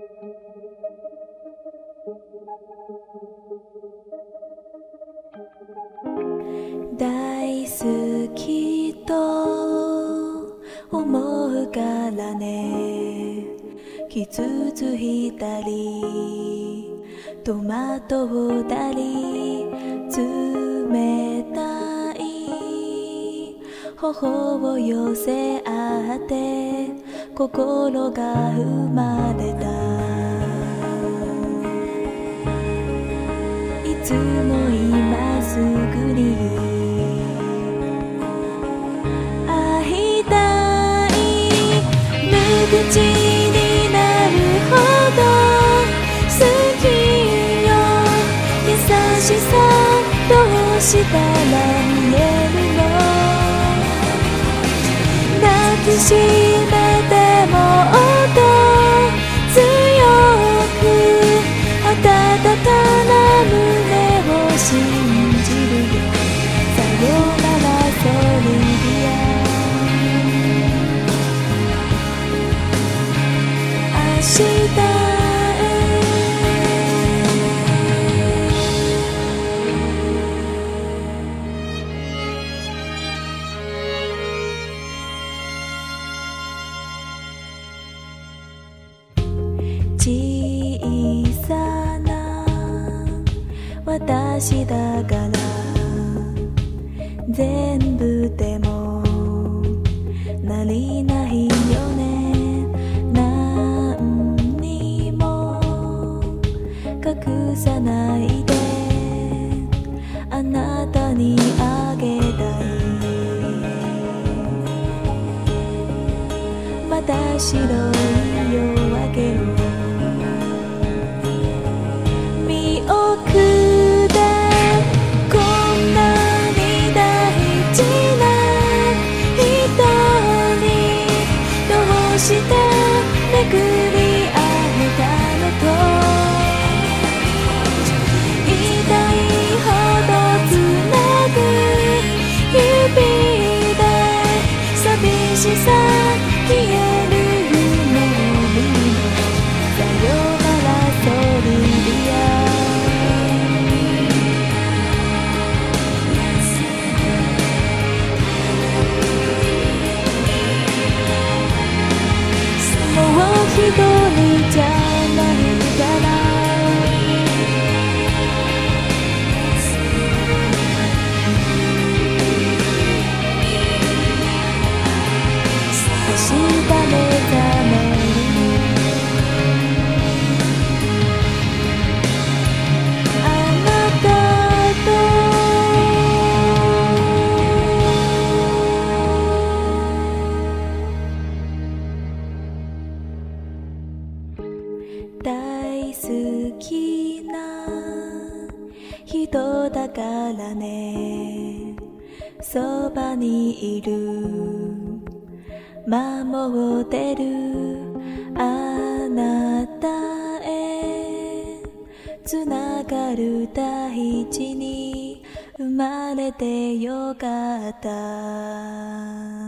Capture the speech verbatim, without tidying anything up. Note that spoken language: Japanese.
大好きと思うからね、傷ついたり戸惑ったり、冷たい頬を寄せ合って心が生まれた。いつも今すぐに会いたい、無口になるほど好きよ、優しさどうしたら見えるの、抱きしめてもっと強く温かな胸を信じるよ、さよならソリビア。明日小さな私だから全部でも足りないよね、何にも隠さないであなたにあげたい、また白い夜明けを見送ってこんなに大事な人にどうして巡り会えたのと、痛いほどつなぐ指で寂しさ消える夢を見る、さよならソリビア。もう一人じゃないから明日目覚める、あなたと大好きな人だからね、そばにいる守ってるあなたへつながる大地に生まれてよかった。